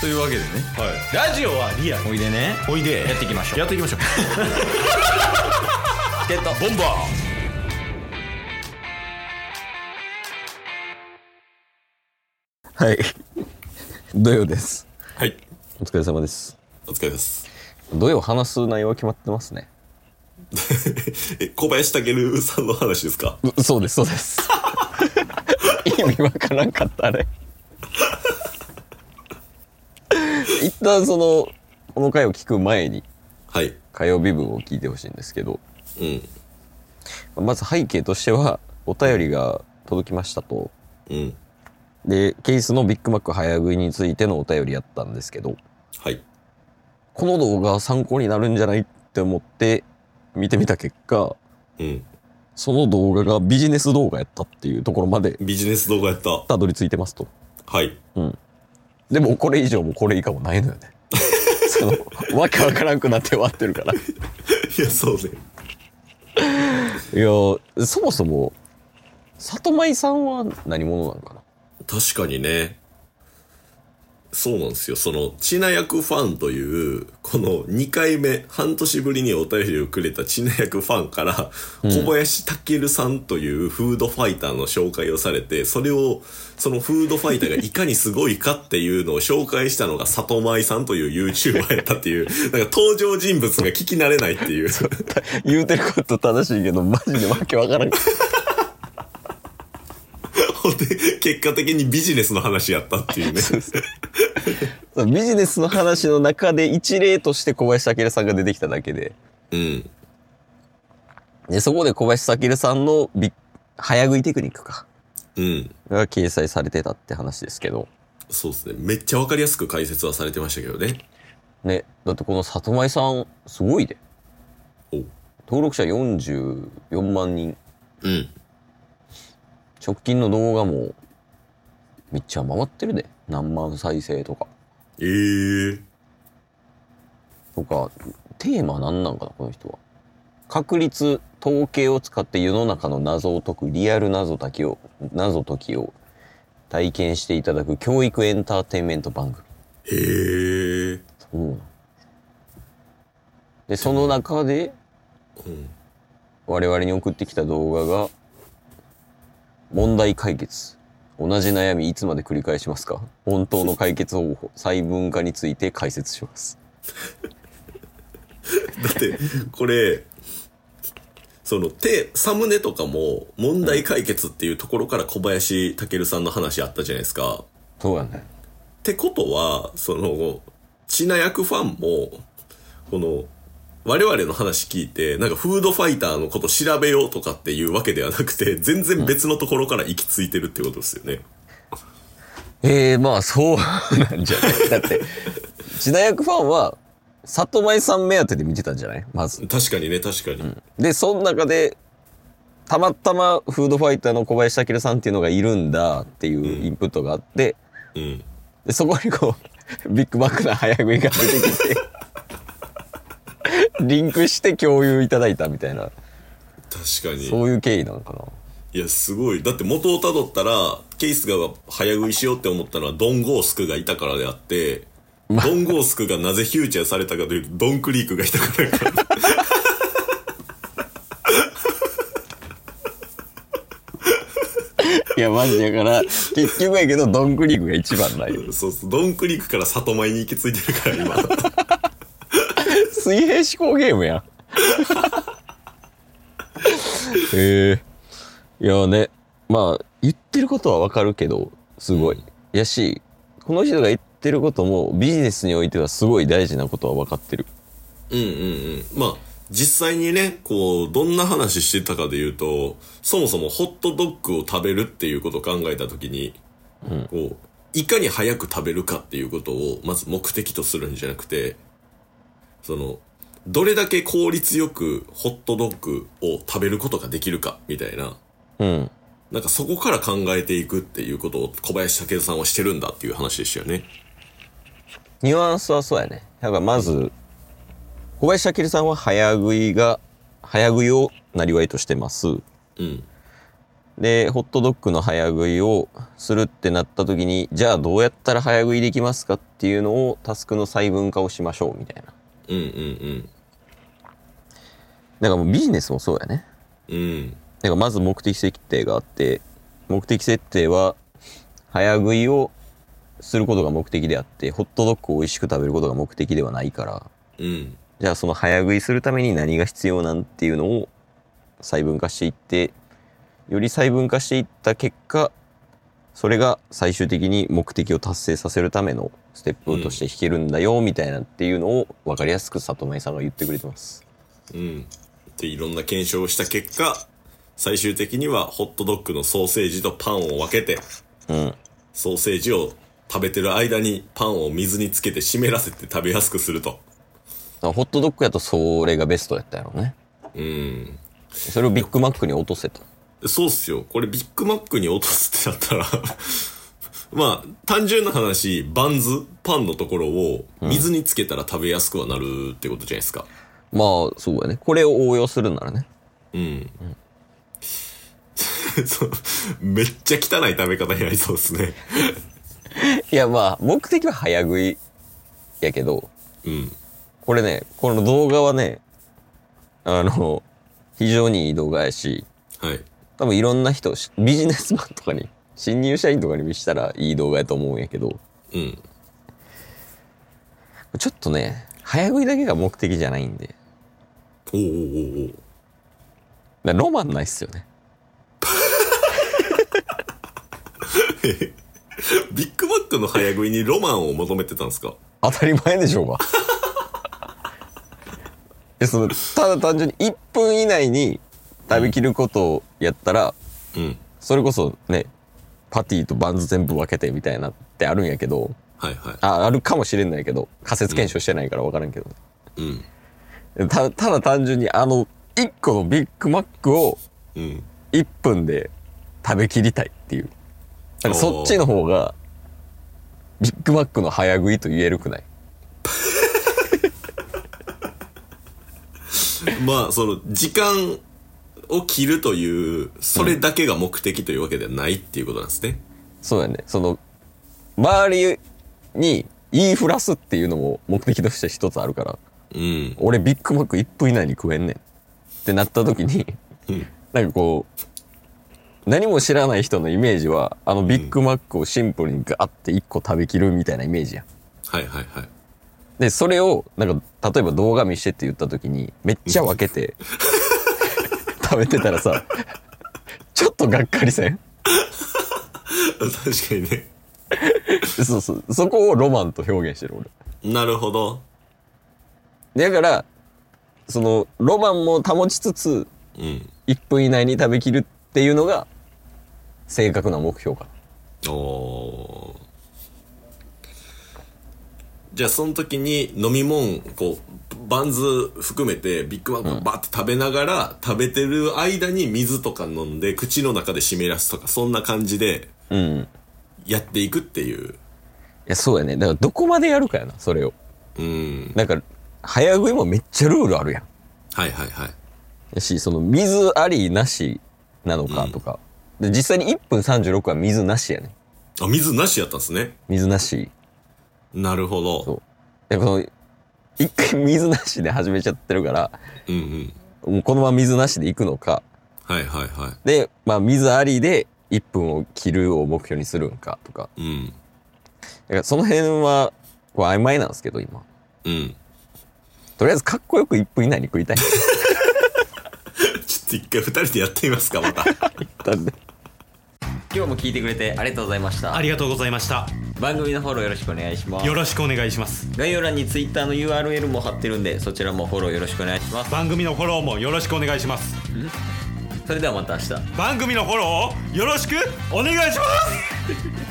というわけでね、 はい、ラジオはリアル。 おいでね、 おいでやっていきましょう。 やっていきましょうゲットボンバはい。土曜です。 ー。はい、 お疲れ様です。 お疲れです。 土曜話す内容は決まってますね。 小林武さんの話ですか？ そうです、そうです。意味わからんかった、あれ。一旦この回を聞く前に、 はい。 火曜日分を聞いてほしいんですけど、 うん。 まず背景としては、お便りが届きましたと。 うん。 で、ケースのビッグマック早食いについてのお便りやったんですけど、 はい。 この動画参考になるんじゃないって思って見てみた結果、 うん。 その動画がビジネス動画やったっていうところまでビジネス動画やった。 たどり着いてますと。 はい。 でもこれ以上もこれ以下もないのよね。わけわからんくなって終わってるから。いいや、そうね。 や、そもそも、里舞さんは何者なのかな。 確かにね。そうなんですよ。ちなやくファンという、この2回目、半年ぶりにお便りをくれたちなやくファンから、小林武さんというフードファイターの紹介をされて、そのフードファイターがいかにすごいかっていうのを紹介したのが里舞さんという YouTuber やったっていう、なんか登場人物が聞き慣れないっていう。 言うてること正しいけど、マジでわけわからん。 ほんで、結果的にビジネスの話やったっていうね。 ビジネスの話の中で一例として小林武さんが出てきただけで。 うん。 で、そこで小林武さんの早食いテクニックか。 うん。 が掲載されてたって話ですけど。 そうですね。めっちゃわかりやすく解説はされてましたけどね。 ね。だってこの里舞さん、すごいで。 お。 登録者44万人。 うん。 直近の動画も、めっちゃ回ってるで。何万再生とか。とか、テーマなんなんかな、この人は。確率、統計を使って世の中の謎を解くリアル謎解きを体験していただく教育エンターテインメント番組。 へえ。 そうなんで、その中で、我々に送ってきた動画が、問題解決。同じ悩みいつまで繰り返しますか？本当の解決方法、細分化について解説します。 だって、これ、サムネとかも問題解決っていうところから小林武さんの話あったじゃないですか。 そうやね。 ってことは、ちなやくファンも、我々の話聞いて、なんかフードファイターのこと調べようとかっていうわけではなくて、全然別のところから行き着いてるってことですよね。 まあそうなんじゃないだって、ちなやくファンは、里舞さん目当てで見てたんじゃないまず。 確かにね、確かに。 で、その中で、たまたまフードファイターの小林武さんっていうのがいるんだっていうインプットがあって、でそこにビッグマックな早食いが出てきて、リンクして共有いただいたみたいな。 確かに。 そういう経緯なのかな。 いや、すごい。だって元をたどったら、ケイスが早食いしようって思ったのはドンゴースクがいたからであって、ドンゴースクがなぜフューチャーされたかというと、ドンクリークがいたからやから。 いや、マジやから、結局やけど、ドンクリークが一番ないよ。 そうそう、ドンクリークから里舞に行き着いてるから、今。 水平思考ゲームやん。いやね、まあ、言ってることはわかるけど、すごい。やし、この人が言ってることもビジネスにおいてはすごい大事なことは分かってる。 まあ、実際にね、どんな話してたかで言うと、そもそもホットドッグを食べるっていうことを考えたときに、いかに早く食べるかっていうことをまず目的とするんじゃなくて、どれだけ効率よくホットドッグを食べることができるかみたいな、なんかそこから考えていくっていうことを小林武さんはしてるんだっていう話でしたよね。 ニュアンスはそうやね。だからまず、小林武さんは早食いをなりわいとしてます。 でホットドッグの早食いをするってなった時に、じゃあどうやったら早食いできますかっていうのをタスクの細分化をしましょうみたいな。 うんうんうん。 だからもうビジネスもそうやね。 うん。 だからまず目的設定があって、目的設定は早食いをすることが目的であって、ホットドッグを美味しく食べることが目的ではないから、 うん、 じゃあその早食いするために何が必要なんっていうのを細分化していって、より細分化していった結果、それが最終的に目的を達成させるためのステップとして弾けるんだよみたいなっていうのを分かりやすく里舞さんが言ってくれてます。 うん。でいろんな検証をした結果、最終的にはホットドッグのソーセージとパンを分けて、 うん、 ソーセージを食べてる間にパンを水につけて湿らせて食べやすくすると。 ホットドッグやとそれがベストやったやろうね。 うん。 それをビッグマックに落とせと。 そうっすよ。これビッグマックに落とすってなったらまあ単純な話、バンズパンのところを水につけたら食べやすくはなるってことじゃないですか。 まあそうやね。これを応用するならね。 うん。そうめっちゃ汚い食べ方になりそうですねいやまあ目的は早食いやけど、 うん、 これね、この動画はね、非常にいい動画やし、 はい、 多分いろんな人、ビジネスマンとかに、新入社員とかに見したらいい動画やと思うんやけど、 うん、 ちょっとね、早食いだけが目的じゃないんで、 おうおうおうおう、 ロマンないっすよね。 ビッグマックの早食いにロマンを求めてたんですか？ 当たり前でしょうが。ただ単純に1分以内に食べきることをやったら、 うん、 それこそね、パティとバンズ全部分けてみたいなってあるんやけど、 はいはい、 あるかもしれないけど、仮説検証してないから分からんけど、 うん、 ただ単純に1個のビッグマックを1分で食べきりたいっていう。なんかそっちの方がビッグマックの早食いと言えるくない？ まあその時間を切るというそれだけが目的というわけではないっていうことなんですね。 そうやね。周りに言いふらすっていうのも目的として一つあるから、 うん、 俺ビッグマック1分以内に食えんねんってなった時に、うん、なんかこう何も知らない人のイメージはビッグマックをシンプルにガーって1個食べきるみたいなイメージやん。 はいはいはい。 でそれをなんか例えば動画見してって言った時にめっちゃ分けて食べてたらさ、ちょっとがっかりせん？ 確かにね。 そうそう、そこをロマンと表現してる俺。なるほど。 だからロマンも保ちつつ、 うん、 1分以内に食べきるっていうのが正確な目標かな。 おー。じゃあその時に飲み物こうバンズ含めてビッグマックバーって食べながら、食べてる間に水とか飲んで口の中で湿らすとか、そんな感じでやっていくっていう。 いやそうやね。だからどこまでやるかやな、それを。なんか早食いもめっちゃルールあるやん。 はいはいはい。 やし水ありなしなのかとか、で実際に1分36は水なしやね。 あ、水なしやったんですね。 水なし。 なるほど。 そう。で一回水なしで始めちゃってるから、もうこのまま水なしでいくのか。 はいはいはい。 で、まあ水ありで1分を切るを目標にするんかとか。だからその辺はこう曖昧なんですけど今。とりあえずかっこよく1分以内に食いたい。ちょっと一回2人でやってみますか、また。 今日も聞いてくれてありがとうございました。 ありがとうございました。 番組のフォローよろしくお願いします。 よろしくお願いします。 概要欄に Twitter の URL も貼ってるんで、そちらもフォローよろしくお願いします。 番組のフォローもよろしくお願いします。 それではまた明日。 番組のフォローをよろしくお願いします。